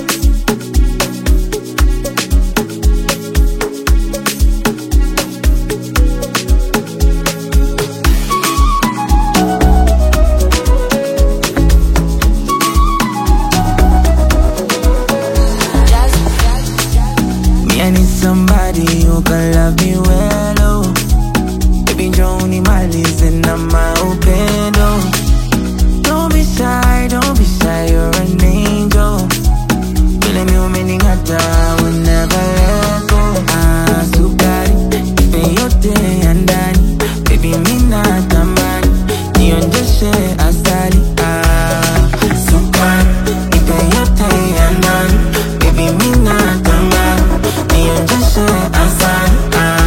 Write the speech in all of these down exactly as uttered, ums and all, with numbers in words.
I need somebody who can love me well, oh. Baby, Joni, my listen, I'm my open door. Don't be shy, don't be shy, you're an angel. Feeling you, meaning I will never let go. Ah, sukari, ipe yote andani. Baby, mina tamani, nionjeshe asali. Ah, sukari, ipe yote andani. Baby, mina tamani, nionjeshe asali. Ah.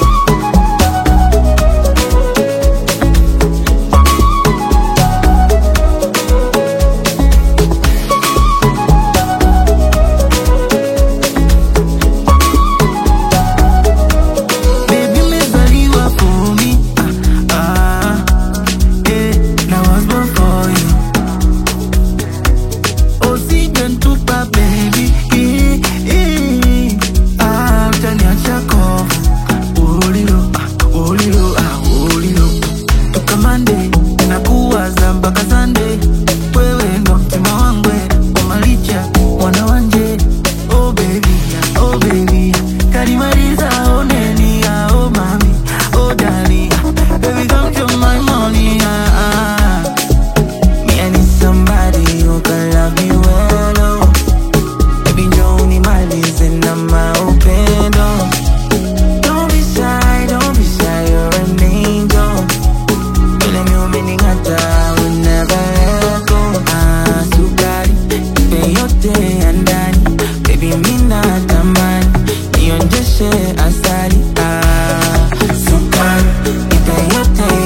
Baby, mina tamani, nionjeshe asali. Ah, sukari, ipe yote